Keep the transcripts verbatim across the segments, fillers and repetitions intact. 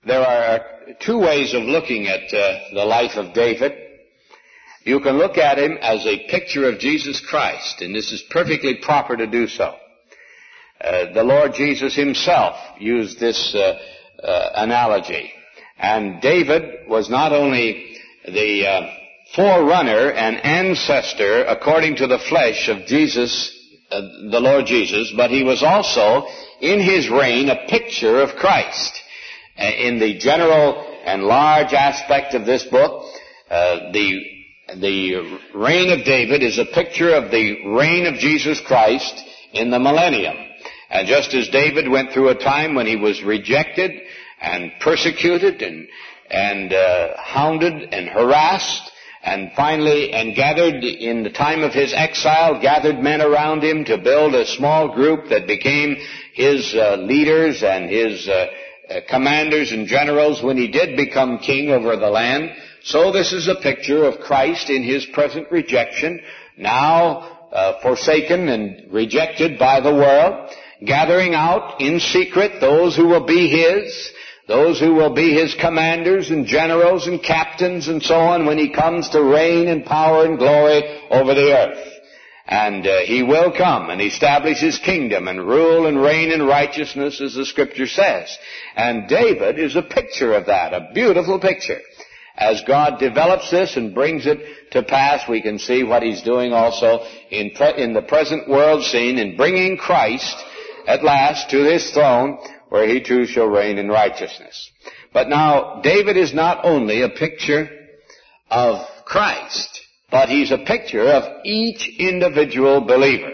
There are two ways of looking at uh, the life of David. You can look at him as a picture of Jesus Christ, and this is perfectly proper to do so. Uh, the Lord Jesus himself used this uh, uh, analogy. And David was not only the uh, forerunner and ancestor according to the flesh of Jesus, uh, the Lord Jesus, but he was also in his reign a picture of Christ. Uh, in the general and large aspect of this book, uh, the the reign of David is a picture of the reign of Jesus Christ in the millennium. And just as David went through a time when he was rejected and persecuted and and uh, hounded and harassed, and finally, and gathered in the time of his exile, gathered men around him to build a small group that became his uh, leaders and his uh, uh, commanders and generals when he did become king over the land. So this is a picture of Christ in his present rejection, now uh, forsaken and rejected by the world, gathering out in secret those who will be his, those who will be his commanders and generals and captains and so on when he comes to reign in power and glory over the earth. And uh, he will come and establish his kingdom and rule and reign in righteousness, as the Scripture says. And David is a picture of that, a beautiful picture. As God develops this and brings it to pass, we can see what he's doing also in, pre- in the present world scene in bringing Christ at last to his throne, where he too shall reign in righteousness. But now, David is not only a picture of Christ, but he's a picture of each individual believer.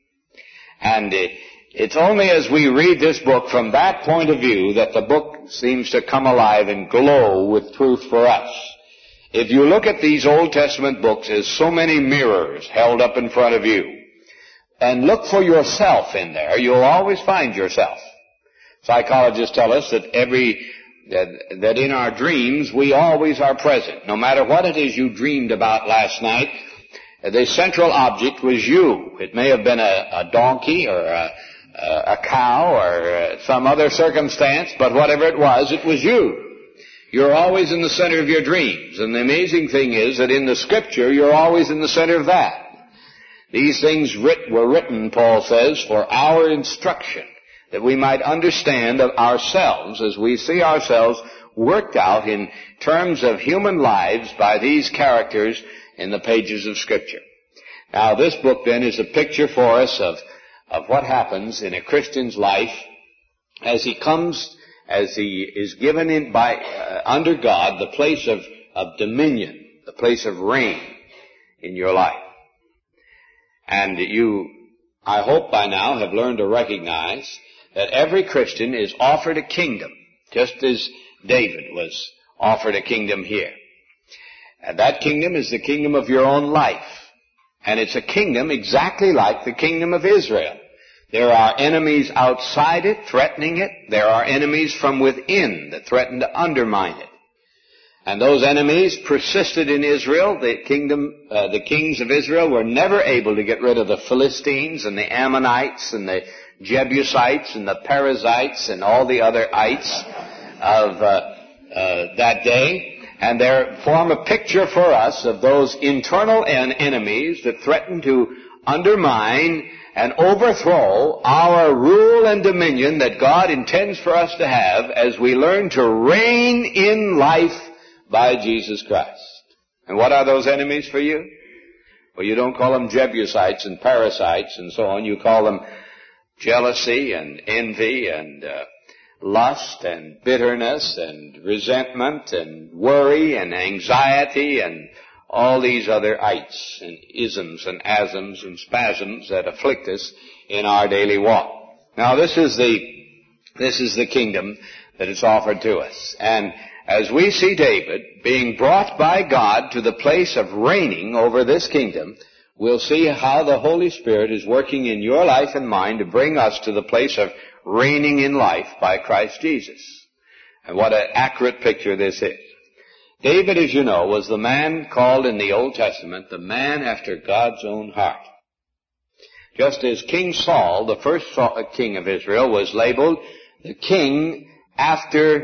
And it's only as we read this book from that point of view that the book seems to come alive and glow with truth for us. If you look at these Old Testament books as so many mirrors held up in front of you, and look for yourself in there, you'll always find yourself. Psychologists tell us that every that, that in our dreams we always are present. No matter what it is you dreamed about last night, the central object was you. It may have been a, a donkey or a, a cow or some other circumstance, but whatever it was, it was you. You're always in the center of your dreams. And the amazing thing is that in the Scripture, you're always in the center of that. These things writ- were written, Paul says, for our instruction, that we might understand of ourselves as we see ourselves worked out in terms of human lives by these characters in the pages of Scripture. Now, this book, then, is a picture for us of, of what happens in a Christian's life as he comes, as he is given in by, uh, under God, the place of, of dominion, the place of reign in your life. And you, I hope by now, have learned to recognize that every Christian is offered a kingdom, just as David was offered a kingdom here. And that kingdom is the kingdom of your own life. And it's a kingdom exactly like the kingdom of Israel. There are enemies outside it threatening it. There are enemies from within that threaten to undermine it. And those enemies persisted in Israel. The kingdom, uh, the kings of Israel were never able to get rid of the Philistines and the Ammonites and the Jebusites and the Perizzites and all the other ites of uh, uh, that day. And they form a picture for us of those internal en- enemies that threaten to undermine and overthrow our rule and dominion that God intends for us to have as we learn to reign in life by Jesus Christ. And what are those enemies for you? Well, you don't call them Jebusites and Perizzites and so on. You call them jealousy and envy and uh, lust and bitterness and resentment and worry and anxiety and all these other ites and isms and asms and spasms that afflict us in our daily walk. Now, this is the this is the kingdom that is offered to us. And as we see David being brought by God to the place of reigning over this kingdom, we'll see how the Holy Spirit is working in your life and mine to bring us to the place of reigning in life by Christ Jesus. And what an accurate picture this is. David, as you know, was the man called in the Old Testament the man after God's own heart. Just as King Saul, the first king of Israel, was labeled the king after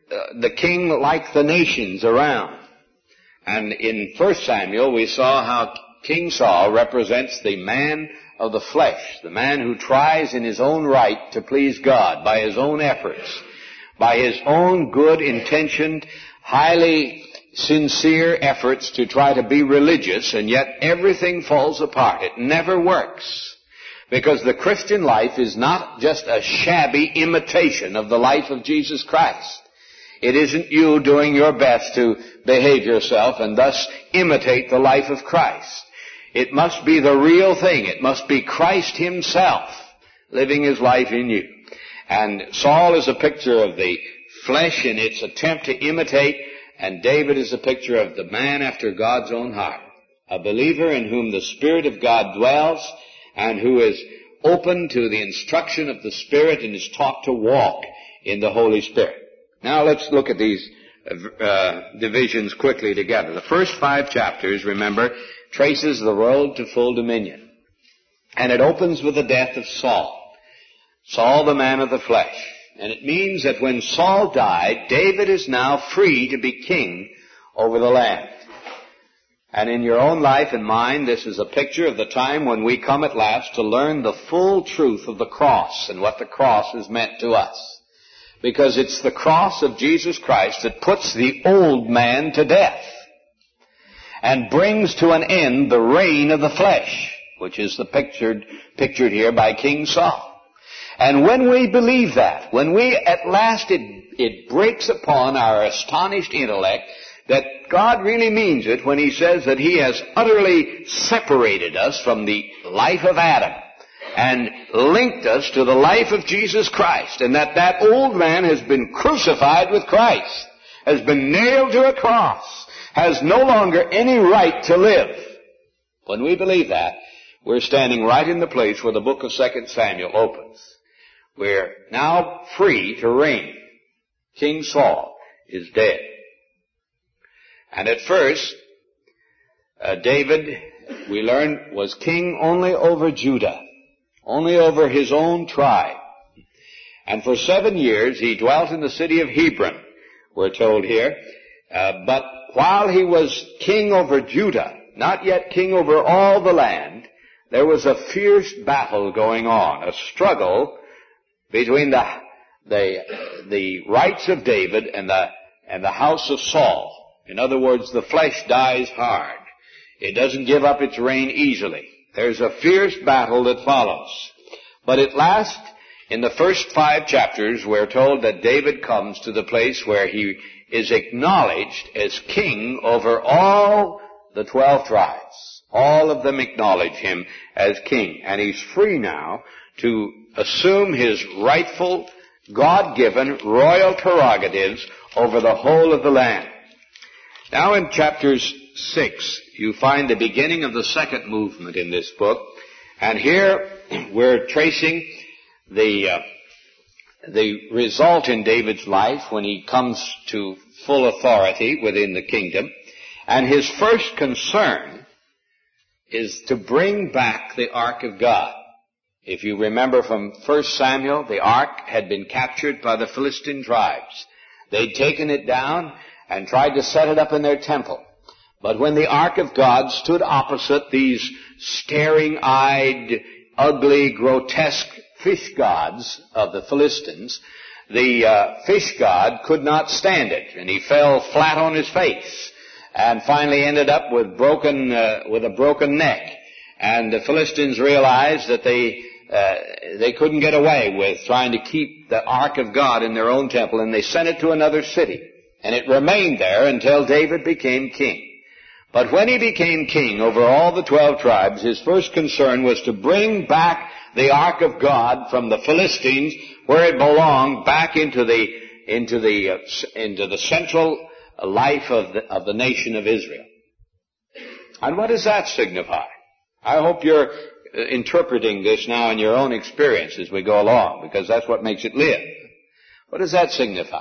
uh, the king like the nations around. And in First Samuel, we saw how King Saul represents the man of the flesh, the man who tries in his own right to please God by his own efforts, by his own good intentioned, highly sincere efforts to try to be religious, and yet everything falls apart. It never works. Because the Christian life is not just a shabby imitation of the life of Jesus Christ. It isn't you doing your best to behave yourself and thus imitate the life of Christ. It must be the real thing. It must be Christ himself living his life in you. And Saul is a picture of the flesh in its attempt to imitate, and David is a picture of the man after God's own heart, a believer in whom the Spirit of God dwells and who is open to the instruction of the Spirit and is taught to walk in the Holy Spirit. Now let's look at these uh, divisions quickly together. The first five chapters, remember, traces the road to full dominion. And it opens with the death of Saul. Saul, the man of the flesh. And it means that when Saul died, David is now free to be king over the land. And in your own life and mine, this is a picture of the time when we come at last to learn the full truth of the cross and what the cross has meant to us. Because it's the cross of Jesus Christ that puts the old man to death and brings to an end the reign of the flesh, which is the pictured, pictured here by King Saul. And when we believe that, when we at last it, it breaks upon our astonished intellect that God really means it when he says that he has utterly separated us from the life of Adam and linked us to the life of Jesus Christ, and that that old man has been crucified with Christ, has been nailed to a cross, has no longer any right to live. When we believe that, we're standing right in the place where the book of Second Samuel opens. We're now free to reign. King Saul is dead. And at first, uh, David, we learn, was king only over Judah, only over his own tribe. And for seven years he dwelt in the city of Hebron, we're told here. Uh, but while he was king over Judah, not yet king over all the land, there was a fierce battle going on, a struggle between the the the rights of David and the and the house of Saul. In other words, the flesh dies hard. It doesn't give up its reign easily. There's a fierce battle that follows. But at last, in the first five chapters, we're told that David comes to the place where he is acknowledged as king over all the twelve tribes. All of them acknowledge him as king. And he's free now to assume his rightful, God-given royal prerogatives over the whole of the land. Now in chapters six, you find the beginning of the second movement in this book. And here we're tracing the uh, the result in David's life when he comes to full authority within the kingdom. And his first concern is to bring back the Ark of God. If you remember from First Samuel, the Ark had been captured by the Philistine tribes. They'd taken it down and tried to set it up in their temple. But when the Ark of God stood opposite these staring-eyed, ugly, grotesque fish gods of the Philistines, the uh, fish god could not stand it, and he fell flat on his face, and finally ended up with broken, uh, with a broken neck. And the Philistines realized that they uh, they couldn't get away with trying to keep the Ark of God in their own temple, and they sent it to another city. And it remained there until David became king. But when he became king over all the twelve tribes, his first concern was to bring back the Ark of God from the Philistines, where it belonged, back into the into the uh, into the central life of the, of the nation of Israel. And what does that signify? I hope you're interpreting this now in your own experience as we go along, because that's what makes it live. What does that signify?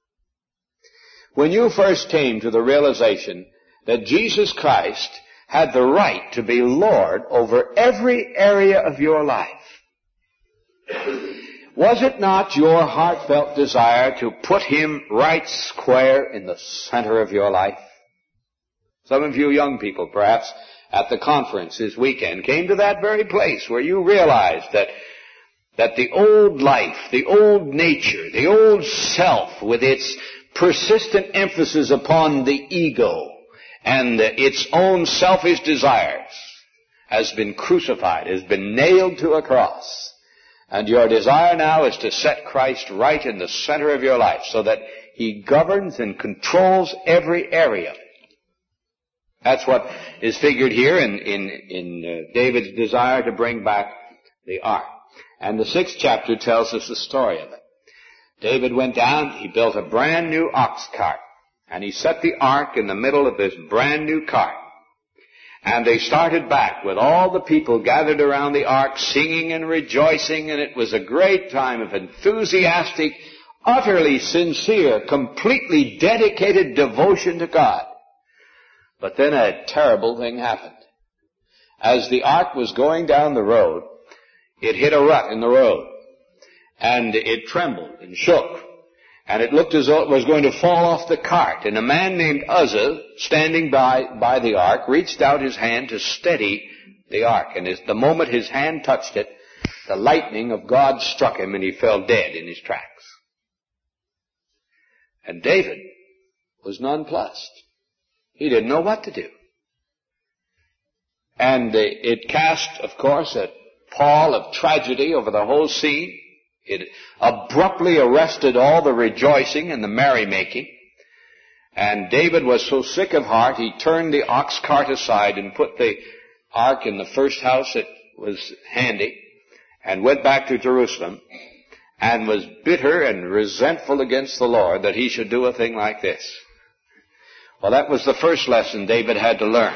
When you first came to the realization that Jesus Christ had the right to be Lord over every area of your life, Was it not your heartfelt desire to put him right square in the center of your life? Some of you young people, perhaps, at the conference this weekend, came to that very place where you realized that that the old life, the old nature, the old self, with its persistent emphasis upon the ego and its own selfish desires, has been crucified, has been nailed to a cross. And your desire now is to set Christ right in the center of your life so that he governs and controls every area. That's what is figured here in, in, in uh, David's desire to bring back the ark. And the sixth chapter tells us the story of it. David went down, he built a brand new ox cart, and he set the ark in the middle of this brand new cart. And they started back with all the people gathered around the ark singing and rejoicing, and it was a great time of enthusiastic, utterly sincere, completely dedicated devotion to God. But then a terrible thing happened. As the ark was going down the road, it hit a rut in the road, and it trembled and shook, and it looked as though it was going to fall off the cart. And a man named Uzzah, standing by, by the ark, reached out his hand to steady the ark. And as the moment his hand touched it, the lightning of God struck him, and he fell dead in his tracks. And David was nonplussed. He didn't know what to do. And it cast, of course, a pall of tragedy over the whole scene. It abruptly arrested all the rejoicing and the merrymaking. And David was so sick of heart, he turned the ox cart aside and put the ark in the first house that was handy, and went back to Jerusalem, and was bitter and resentful against the Lord that he should do a thing like this. Well, that was the first lesson David had to learn.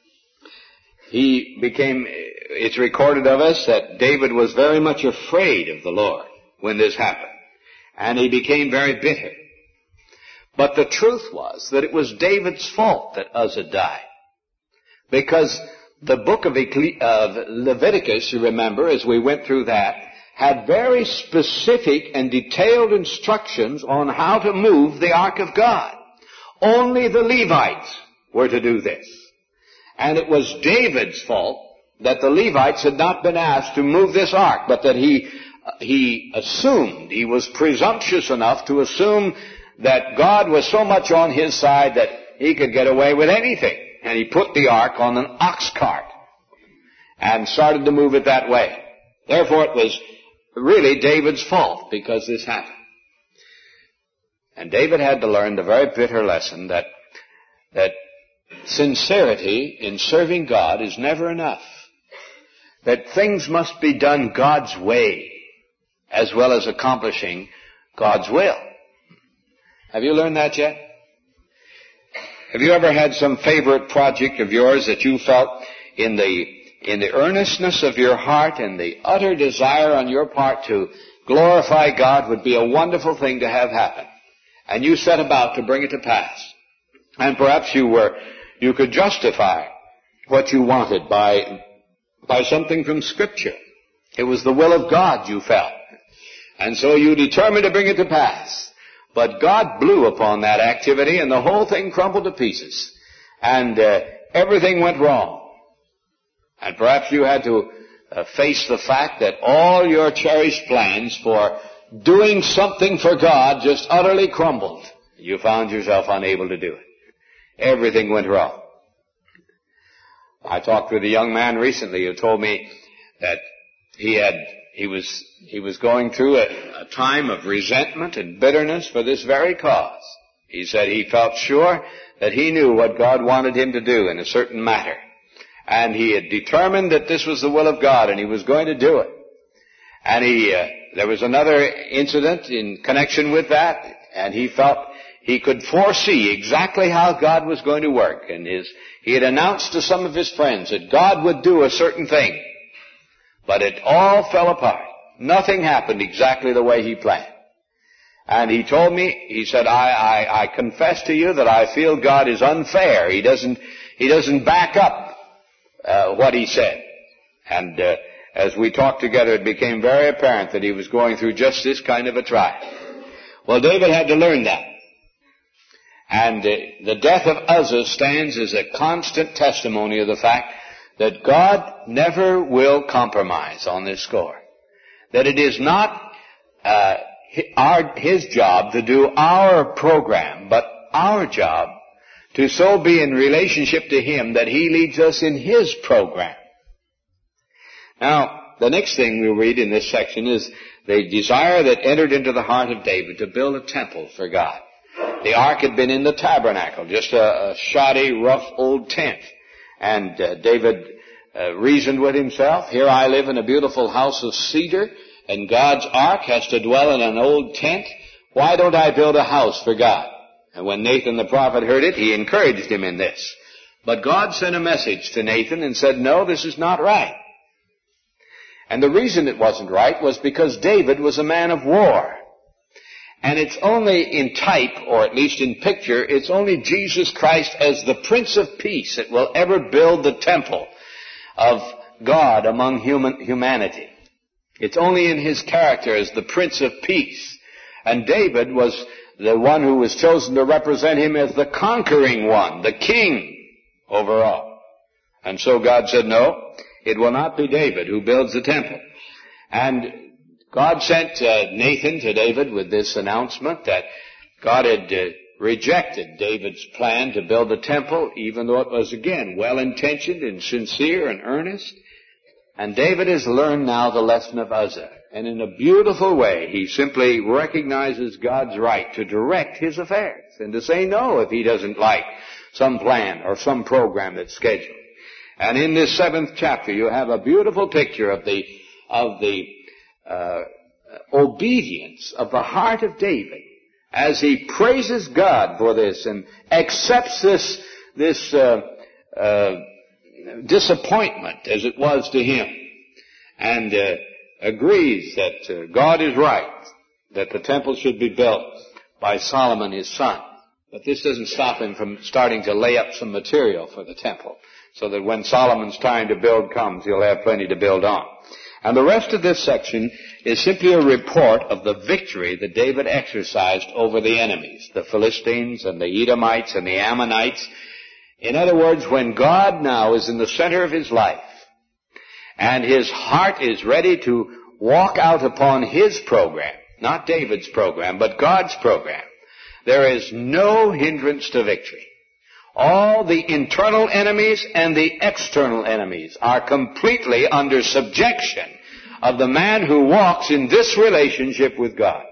He became, it's recorded of us that David was very much afraid of the Lord when this happened. And he became very bitter. But the truth was that it was David's fault that Uzzah died. Because the book of, Ecle- of Leviticus, you remember, as we went through that, had very specific and detailed instructions on how to move the ark of God. Only the Levites were to do this. And it was David's fault that the Levites had not been asked to move this ark, but that he, he assumed, he was presumptuous enough to assume that God was so much on his side that he could get away with anything. And he put the ark on an ox cart and started to move it that way. Therefore, it was really David's fault because this happened. And David had to learn the very bitter lesson that, that sincerity in serving God is never enough. That things must be done God's way as well as accomplishing God's will. Have you learned that yet? Have you ever had some favorite project of yours that you felt in the, in the earnestness of your heart and the utter desire on your part to glorify God would be a wonderful thing to have happen? And you set about to bring it to pass. And perhaps you were, you could justify what you wanted by, by something from Scripture. It was the will of God you felt. And so you determined to bring it to pass. But God blew upon that activity and the whole thing crumbled to pieces. And uh, everything went wrong. And perhaps you had to uh, face the fact that all your cherished plans for doing something for God just utterly crumbled. You found yourself unable to do it. Everything went wrong. I talked with a young man recently who told me that he had, he was, he was going through a, a time of resentment and bitterness for this very cause. He said he felt sure that he knew what God wanted him to do in a certain matter. And he had determined that this was the will of God and he was going to do it. And he, uh, there was another incident in connection with that, and he felt he could foresee exactly how God was going to work. And his, he had announced to some of his friends that God would do a certain thing. But it all fell apart. Nothing happened exactly the way he planned. And he told me, he said, I, I, I confess to you that I feel God is unfair. He doesn't, he doesn't back up uh, what he said. And uh, as we talked together, it became very apparent that he was going through just this kind of a trial. Well, David had to learn that. And uh, the death of Uzzah stands as a constant testimony of the fact that God never will compromise on this score. That it is not uh, our, His job to do our program, but our job to so be in relationship to Him that He leads us in His program. Now, the next thing we'll read in this section is the desire that entered into the heart of David to build a temple for God. The ark had been in the tabernacle, just a, a shoddy, rough old tent. And uh, David uh, reasoned with himself, here I live in a beautiful house of cedar, and God's ark has to dwell in an old tent. Why don't I build a house for God? And when Nathan the prophet heard it, he encouraged him in this. But God sent a message to Nathan and said, no, this is not right. And the reason it wasn't right was because David was a man of war. And it's only in type, or at least in picture, it's only Jesus Christ as the Prince of Peace that will ever build the temple of God among human humanity. It's only in His character as the Prince of Peace. And David was the one who was chosen to represent Him as the conquering one, the king over all. And so God said, no, it will not be David who builds the temple. And God sent uh, Nathan to David with this announcement that God had uh, rejected David's plan to build the temple, even though it was, again, well-intentioned and sincere and earnest. And David has learned now the lesson of Uzzah. And in a beautiful way, he simply recognizes God's right to direct his affairs and to say no if he doesn't like some plan or some program that's scheduled. And in this seventh chapter, you have a beautiful picture of the of the uh, obedience of the heart of David as he praises God for this and accepts this this uh, uh, disappointment as it was to him, and uh, agrees that uh, God is right, that the temple should be built by Solomon his son. But this doesn't stop him from starting to lay up some material for the temple, so that when Solomon's time to build comes, he'll have plenty to build on. And the rest of this section is simply a report of the victory that David exercised over the enemies, the Philistines and the Edomites and the Ammonites. In other words, when God now is in the center of his life, and his heart is ready to walk out upon his program, not David's program, but God's program, there is no hindrance to victory. All the internal enemies and the external enemies are completely under subjection of the man who walks in this relationship with God.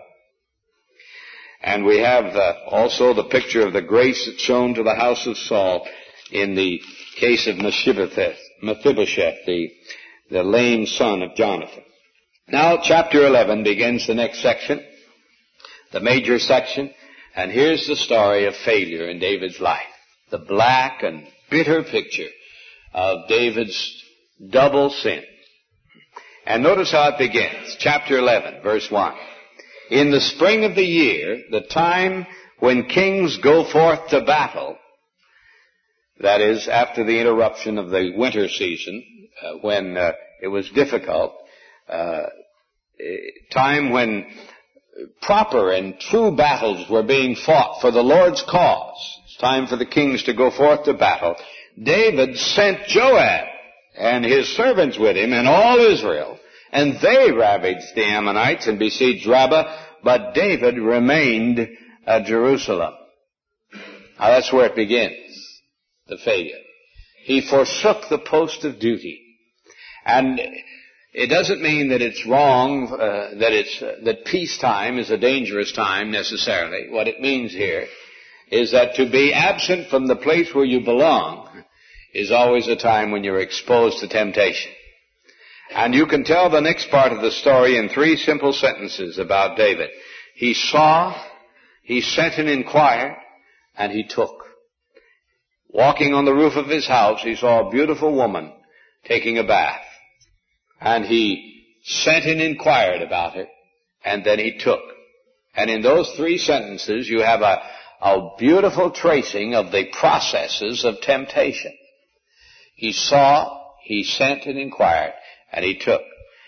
And we have uh, also the picture of the grace that's shown to the house of Saul in the case of Mephibosheth, Mephibosheth the, the lame son of Jonathan. Now, chapter eleven begins the next section, the major section, and here's the story of failure in David's life. The black and bitter picture of David's double sin. And notice how it begins. Chapter eleven, verse one. In the spring of the year, the time when kings go forth to battle, that is, after the interruption of the winter season, uh, when uh, it was difficult, uh, time when proper and true battles were being fought for the Lord's cause. It's time for the kings to go forth to battle. David sent Joab and his servants with him and all Israel, and they ravaged the Ammonites and besieged Rabbah, but David remained at Jerusalem. Now that's where it begins, the failure. He forsook the post of duty. And it doesn't mean that it's wrong, uh, that it's uh, that peacetime is a dangerous time necessarily. What it means here is that to be absent from the place where you belong is always a time when you're exposed to temptation. And you can tell the next part of the story in three simple sentences about David. He saw, he sent and inquired, and he took. Walking on the roof of his house, he saw a beautiful woman taking a bath. And he sent and inquired about it, and then he took. And in those three sentences, you have a, a beautiful tracing of the processes of temptation. He saw, he sent and inquired, and he took.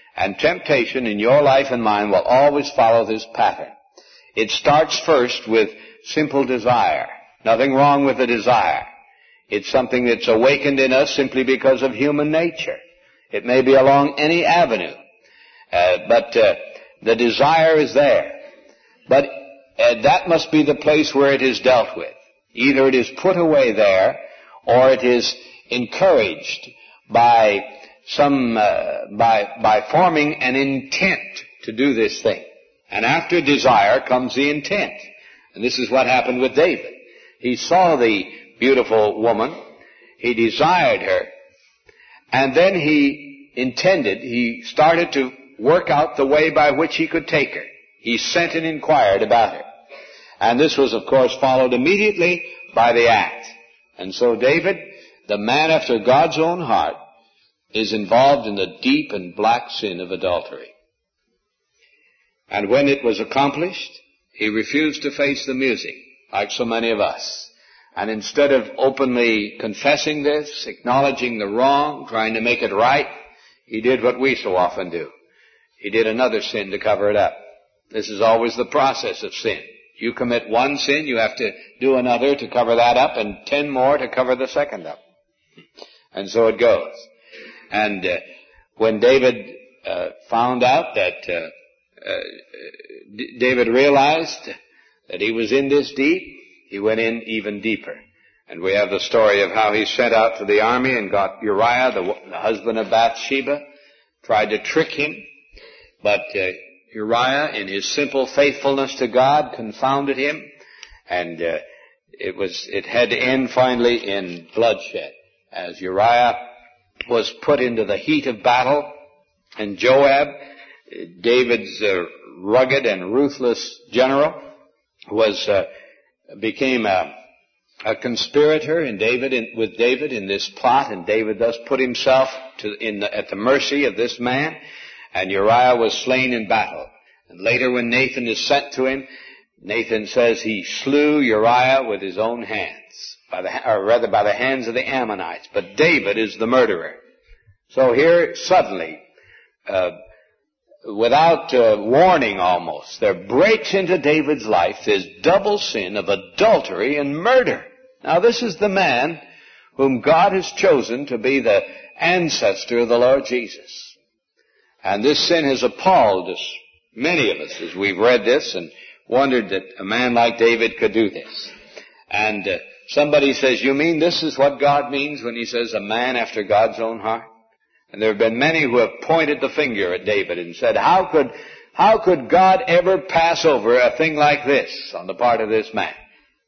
And temptation in your life and mine will always follow this pattern. It starts first with simple desire. Nothing wrong with the desire. It's something that's awakened in us simply because of human nature. It may be along any avenue. Uh, but uh, the desire is there. But uh, that must be the place where it is dealt with. Either it is put away there, or it is encouraged by some, uh, by, by forming an intent to do this thing. And after desire comes the intent. And this is what happened with David. He saw the beautiful woman. He desired her. And then he intended, he started to work out the way by which he could take her. He sent and inquired about her. And this was, of course, followed immediately by the act. And so David, the man after God's own heart, is involved in the deep and black sin of adultery. And when it was accomplished, he refused to face the music, like so many of us. And instead of openly confessing this, acknowledging the wrong, trying to make it right, he did what we so often do. He did another sin to cover it up. This is always the process of sin. You commit one sin, you have to do another to cover that up, and ten more to cover the second up. And so it goes. And uh, when David uh, found out that, uh, uh, D- David realized that he was in this deep, he went in even deeper. And we have the story of how he set out to the army and got Uriah, the, the husband of Bathsheba, tried to trick him. But uh, Uriah, in his simple faithfulness to God, confounded him. And uh, it was it had to end finally in bloodshed, as Uriah was put into the heat of battle, and Joab, David's uh, rugged and ruthless general, was uh, became a, a conspirator in David in, with David in this plot, and David thus put himself to, in the, at the mercy of this man, and Uriah was slain in battle. And later, when Nathan is sent to him, Nathan says he slew Uriah with his own hands. By the, or rather by the hands of the Ammonites. But David is the murderer. So here, suddenly, uh, without uh, warning almost, there breaks into David's life this double sin of adultery and murder. Now this is the man whom God has chosen to be the ancestor of the Lord Jesus. And this sin has appalled us, many of us, as we've read this and wondered that a man like David could do this. And uh, somebody says, you mean this is what God means when he says a man after God's own heart? And there have been many who have pointed the finger at David and said, how could, how could God ever pass over a thing like this on the part of this man?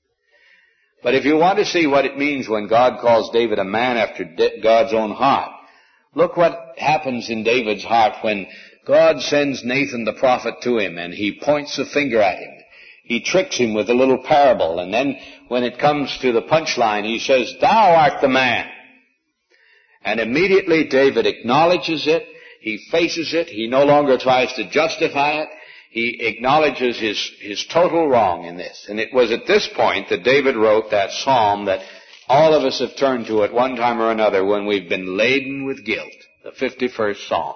But if you want to see what it means when God calls David a man after God's own heart, look what happens in David's heart when God sends Nathan the prophet to him and he points the finger at him. He tricks him with a little parable, and then when it comes to the punchline, he says, thou art the man. And immediately David acknowledges it. He faces it. He no longer tries to justify it. He acknowledges his, his total wrong in this. And it was at this point that David wrote that psalm that all of us have turned to at one time or another when we've been laden with guilt, the fifty-first Psalm.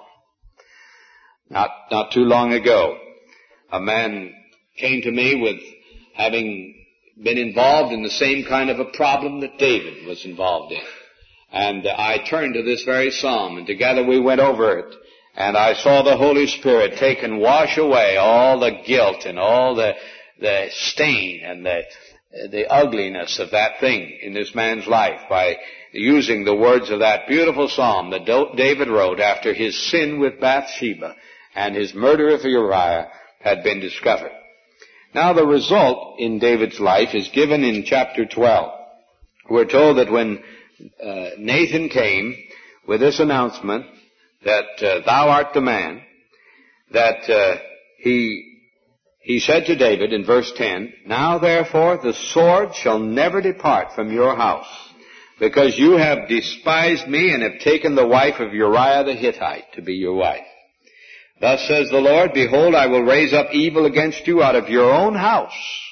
Not, not too long ago, a man came to me with having been involved in the same kind of a problem that David was involved in. And I turned to this very psalm, and together we went over it. And I saw the Holy Spirit take and wash away all the guilt and all the, the stain and the, the ugliness of that thing in this man's life by using the words of that beautiful psalm that David wrote after his sin with Bathsheba and his murder of Uriah had been discovered. Now the result in David's life is given in chapter twelve. We're told that when uh, Nathan came with this announcement that uh, thou art the man, that uh, he he said to David in verse ten, now therefore the sword shall never depart from your house, because you have despised me and have taken the wife of Uriah the Hittite to be your wife. Thus says the Lord, behold, I will raise up evil against you out of your own house,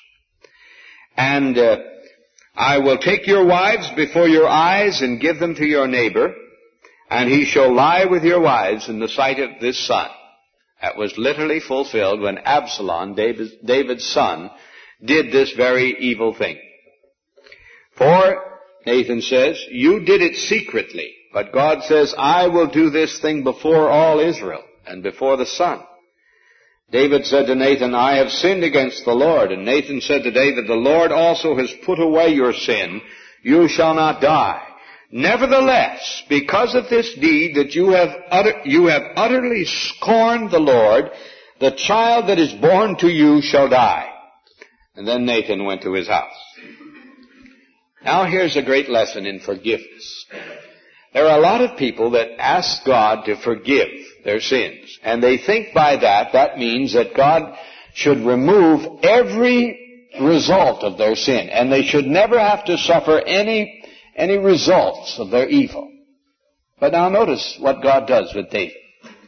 and uh, I will take your wives before your eyes and give them to your neighbor, and he shall lie with your wives in the sight of this son. That was literally fulfilled when Absalom, David's, David's son, did this very evil thing. For, Nathan says, you did it secretly, but God says, I will do this thing before all Israel and before the sun. David said to Nathan, I have sinned against the Lord. And Nathan said to David, the Lord also has put away your sin. You shall not die. Nevertheless, because of this deed that you have utter, you have utterly scorned the Lord, the child that is born to you shall die. And then Nathan went to his house. Now here's a great lesson in forgiveness. There are a lot of people that ask God to forgive their sins. And they think by that, that means that God should remove every result of their sin. And they should never have to suffer any, any results of their evil. But now notice what God does with David.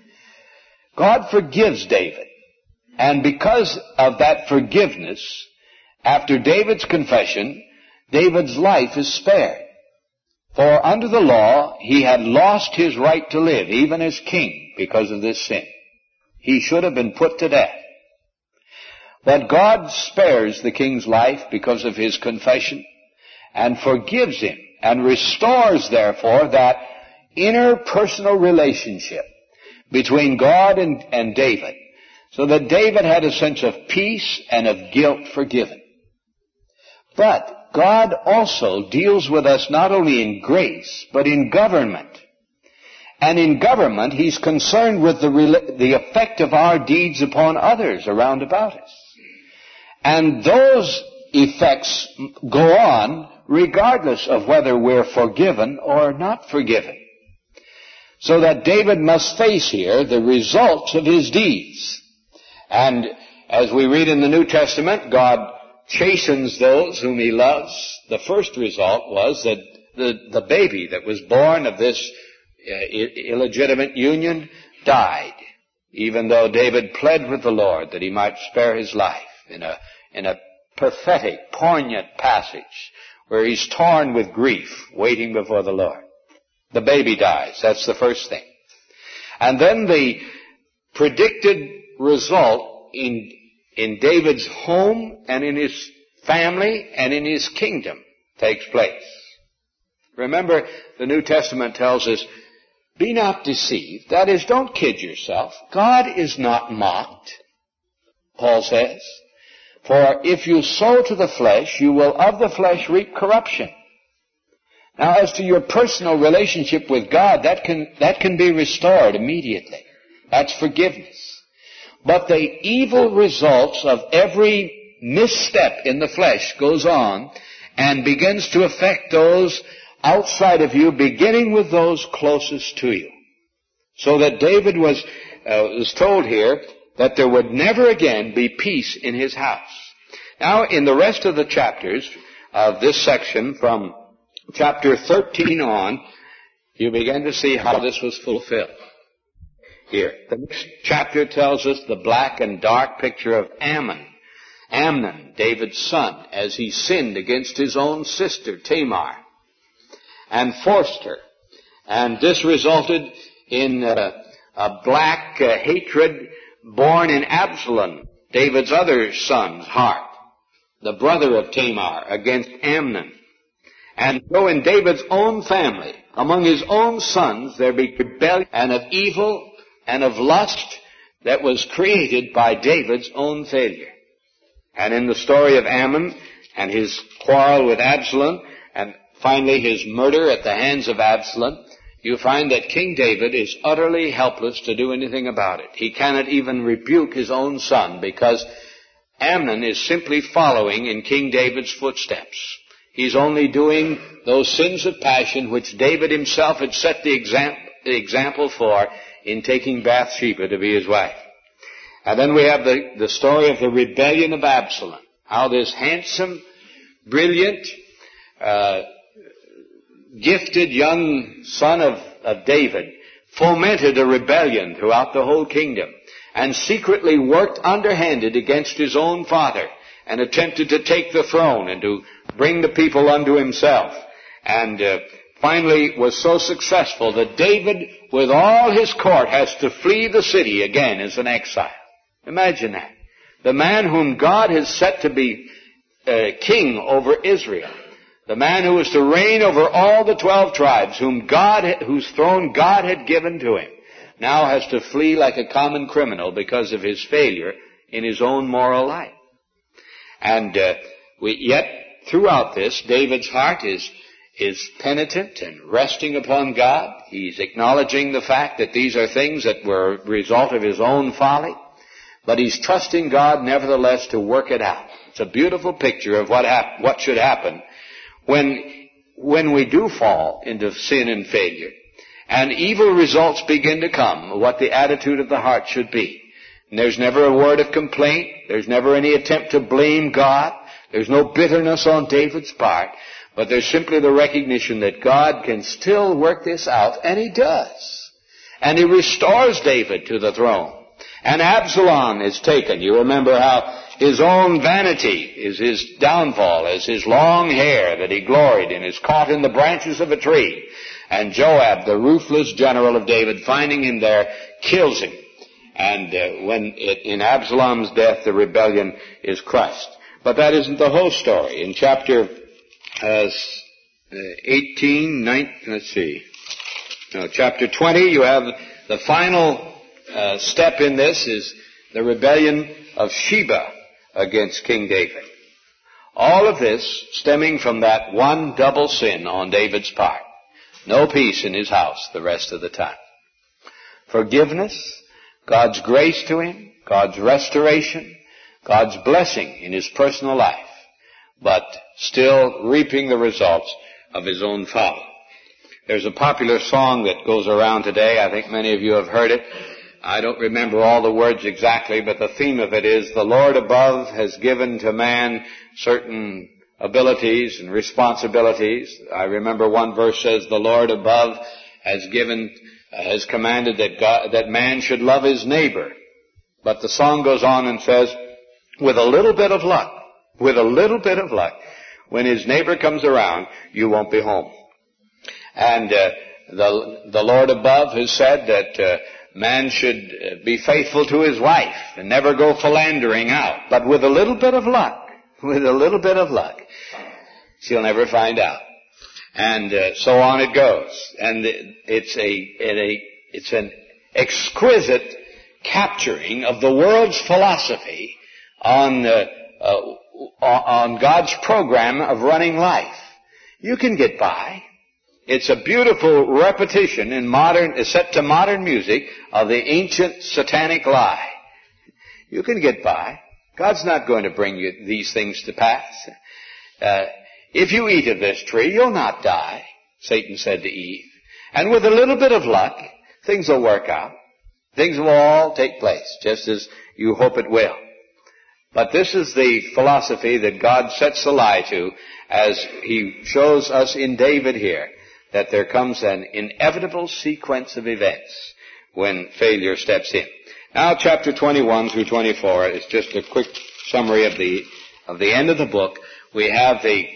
God forgives David. And because of that forgiveness, after David's confession, David's life is spared. For under the law, he had lost his right to live, even as king, because of this sin. He should have been put to death. But God spares the king's life because of his confession and forgives him and restores, therefore, that inner personal relationship between God and, and David, so that David had a sense of peace and of guilt forgiven. But God also deals with us not only in grace, but in government. And in government, He's concerned with the, the effect of our deeds upon others around about us. And those effects go on regardless of whether we're forgiven or not forgiven. So that David must face here the results of his deeds. And as we read in the New Testament, God chastens those whom He loves. The first result was that the, the baby that was born of this uh, illegitimate union died, even though David pled with the Lord that he might spare his life in a, in a prophetic, poignant passage where he's torn with grief, waiting before the Lord. The baby dies. That's the first thing. And then the predicted result in in David's home and in his family and in his kingdom takes place. Remember, the New Testament tells us, be not deceived. That is, don't kid yourself. God is not mocked, Paul says. For if you sow to the flesh, you will of the flesh reap corruption. Now, as to your personal relationship with God, that can, that can be restored immediately. That's forgiveness. But the evil results of every misstep in the flesh goes on and begins to affect those outside of you, beginning with those closest to you. So that David was, uh, was told here that there would never again be peace in his house. Now, in the rest of the chapters of this section, from chapter thirteen on, you begin to see how this was fulfilled. Here, the next chapter tells us the black and dark picture of Ammon. Amnon, David's son, as he sinned against his own sister, Tamar, and forced her. And this resulted in uh, a black uh, hatred born in Absalom, David's other son's heart, the brother of Tamar, against Amnon. And so in David's own family, among his own sons, there be rebellion and of evil and of lust that was created by David's own failure. And in the story of Ammon and his quarrel with Absalom, and finally his murder at the hands of Absalom, you find that King David is utterly helpless to do anything about it. He cannot even rebuke his own son because Amnon is simply following in King David's footsteps. He's only doing those sins of passion which David himself had set the, exam- the example for in taking Bathsheba to be his wife. And then we have the, the story of the rebellion of Absalom. How this handsome, brilliant, uh, gifted young son of, of David fomented a rebellion throughout the whole kingdom and secretly worked underhanded against his own father and attempted to take the throne and to bring the people unto himself and uh, finally was so successful that David, with all his court, has to flee the city again as an exile. Imagine that. The man whom God has set to be uh, king over Israel, the man who was to reign over all the twelve tribes, whom God, whose throne God had given to him, now has to flee like a common criminal because of his failure in his own moral life. And uh, we, yet, throughout this, David's heart is is penitent and resting upon God. He's acknowledging the fact that these are things that were a result of his own folly, but he's trusting God nevertheless to work it out. It's a beautiful picture of what hap- what should happen when when we do fall into sin and failure, and evil results begin to come, what the attitude of the heart should be. And there's never a word of complaint. There's never any attempt to blame God. There's no bitterness on David's part. But there's simply the recognition that God can still work this out, and He does. And He restores David to the throne. And Absalom is taken. You remember how his own vanity is his downfall, as his long hair that he gloried in is caught in the branches of a tree. And Joab, the ruthless general of David, finding him there, kills him. And uh, when it, in Absalom's death, the rebellion is crushed. But that isn't the whole story. In chapter uh, eighteen, nineteen, let's see, no, chapter twenty, you have the final uh, step in this is the rebellion of Sheba against King David. All of this stemming from that one double sin on David's part. No peace in his house the rest of the time. Forgiveness, God's grace to him, God's restoration, God's blessing in his personal life, but still reaping the results of his own folly. There's a popular song that goes around today. I think many of you have heard it. I don't remember all the words exactly, but the theme of it is, the Lord above has given to man certain abilities and responsibilities. I remember one verse says, the Lord above has given, uh, has commanded that God, that man should love his neighbor. But the song goes on and says, with a little bit of luck, with a little bit of luck, when his neighbor comes around, you won't be home. And uh, the the Lord above has said that uh, man should be faithful to his wife and never go philandering out. But with a little bit of luck, with a little bit of luck, she'll never find out. And uh, so on it goes. And it's a, a it's an exquisite capturing of the world's philosophy on uh, uh, on God's program of running life. You can get by. It's a beautiful repetition in modern, set to modern music of the ancient satanic lie. You can get by. God's not going to bring you these things to pass. Uh, if you eat of this tree, you'll not die, Satan said to Eve. And with a little bit of luck, things will work out. Things will all take place, just as you hope it will. But this is the philosophy that God sets the lie to, as He shows us in David here, that there comes an inevitable sequence of events when failure steps in. Now, chapter twenty-one through twenty-four is just a quick summary of the of the end of the book. We have the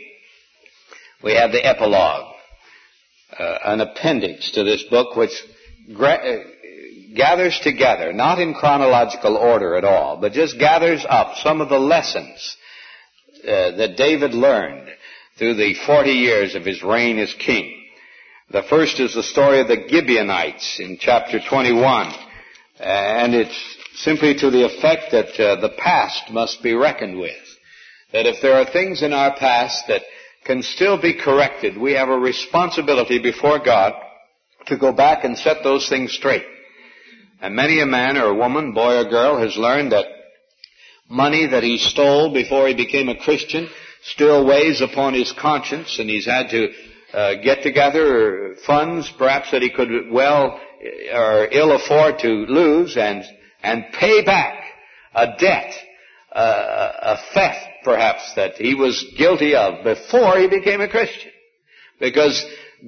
we have the epilogue, uh, an appendix to this book, which gra- gathers together, not in chronological order at all, but just gathers up some of the lessons uh, that David learned through the forty years of his reign as king. The first is the story of the Gibeonites in chapter twenty-one. And it's simply to the effect that uh, the past must be reckoned with. That if there are things in our past that can still be corrected, we have a responsibility before God to go back and set those things straight. And many a man or a woman, boy or girl, has learned that money that he stole before he became a Christian still weighs upon his conscience, and he's had to uh, get together funds perhaps that he could well or ill afford to lose and and pay back a debt, uh, a theft perhaps that he was guilty of before he became a Christian. Because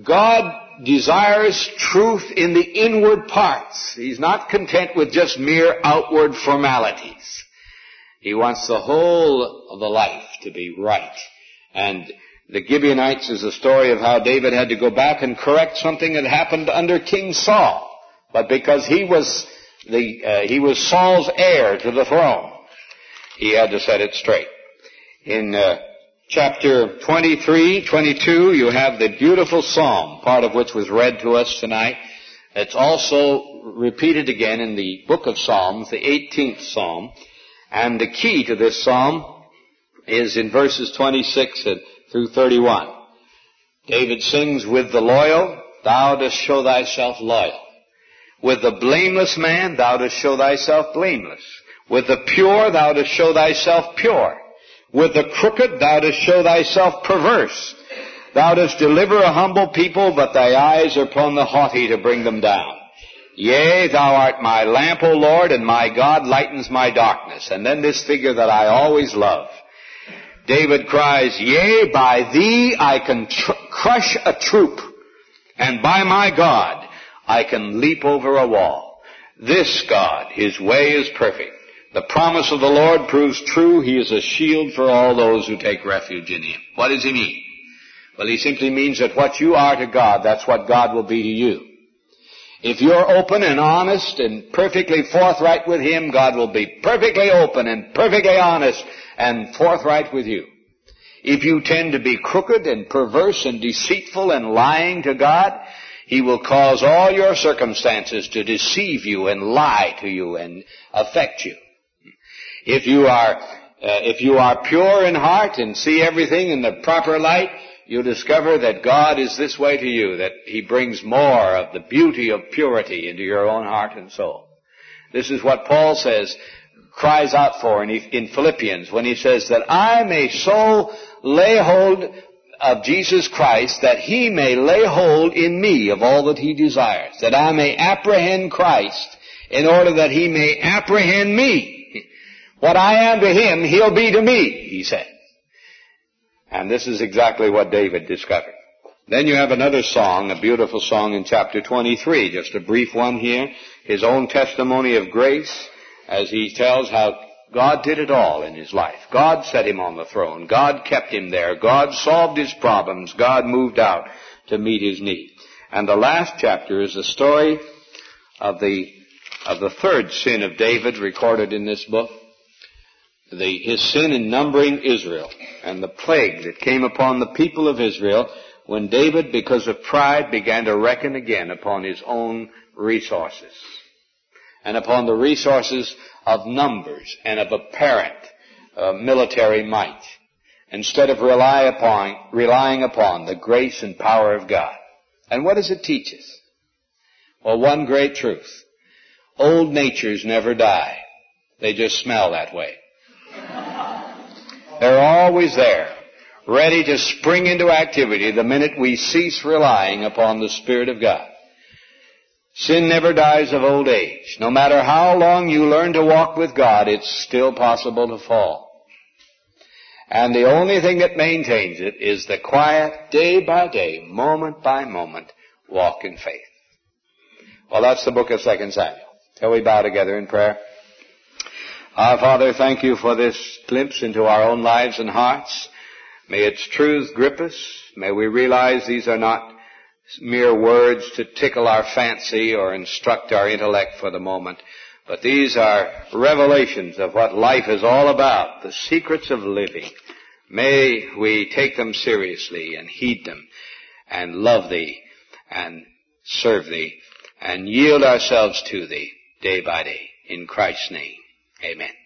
God desires truth in the inward parts. He's not content with just mere outward formalities. He wants the whole of the life to be right. And The Gibeonites is a story of how David had to go back and correct something that happened under King Saul. But because he was the uh, he was Saul's heir to the throne, he had to set it straight. In uh, chapter twenty-three, twenty-two, you have the beautiful psalm, part of which was read to us tonight. It's also repeated again in the book of Psalms, the eighteenth psalm. And the key to this psalm is in verses twenty-six through thirty-one. David sings, "With the loyal, thou dost show thyself loyal. With the blameless man, thou dost show thyself blameless. With the pure, thou dost show thyself pure. With the crooked, thou dost show thyself perverse. Thou dost deliver a humble people, but thy eyes are upon the haughty to bring them down. Yea, thou art my lamp, O Lord, and my God lightens my darkness." And then this figure that I always love. David cries, "Yea, by thee I can tr- crush a troop, and by my God I can leap over a wall. This God, his way is perfect. The promise of the Lord proves true. He is a shield for all those who take refuge in him." What does he mean? Well, he simply means that what you are to God, that's what God will be to you. If you're open and honest and perfectly forthright with him, God will be perfectly open and perfectly honest and forthright with you. If you tend to be crooked and perverse and deceitful and lying to God, he will cause all your circumstances to deceive you and lie to you and affect you. If you are, uh, if you are pure in heart and see everything in the proper light, you'll discover that God is this way to you, that he brings more of the beauty of purity into your own heart and soul. This is what Paul says, cries out for in, in Philippians when he says that I may so lay hold of Jesus Christ that he may lay hold in me of all that he desires, that I may apprehend Christ in order that he may apprehend me. What I am to him, he'll be to me, he said. And this is exactly what David discovered. Then you have another song, a beautiful song in chapter twenty-three, just a brief one here, his own testimony of grace, as he tells how God did it all in his life. God set him on the throne. God kept him there. God solved his problems. God moved out to meet his need. And the last chapter is the story of the, of the third sin of David recorded in this book. The, his sin in numbering Israel and the plague that came upon the people of Israel when David, because of pride, began to reckon again upon his own resources and upon the resources of numbers and of apparent uh, military might, instead of rely upon, relying upon the grace and power of God. And what does it teach us? Well, one great truth. Old natures never die. They just smell that way. They're always there, ready to spring into activity the minute we cease relying upon the Spirit of God. Sin never dies of old age. No matter how long you learn to walk with God, it's still possible to fall. And the only thing that maintains it is the quiet, day by day, moment by moment, walk in faith. Well, that's the book of Second Samuel. Shall we bow together in prayer? Our Father, thank you for this glimpse into our own lives and hearts. May its truth grip us. May we realize these are not mere words to tickle our fancy or instruct our intellect for the moment, but these are revelations of what life is all about, the secrets of living. May we take them seriously and heed them and love thee and serve thee and yield ourselves to thee day by day. In Christ's name. Amen.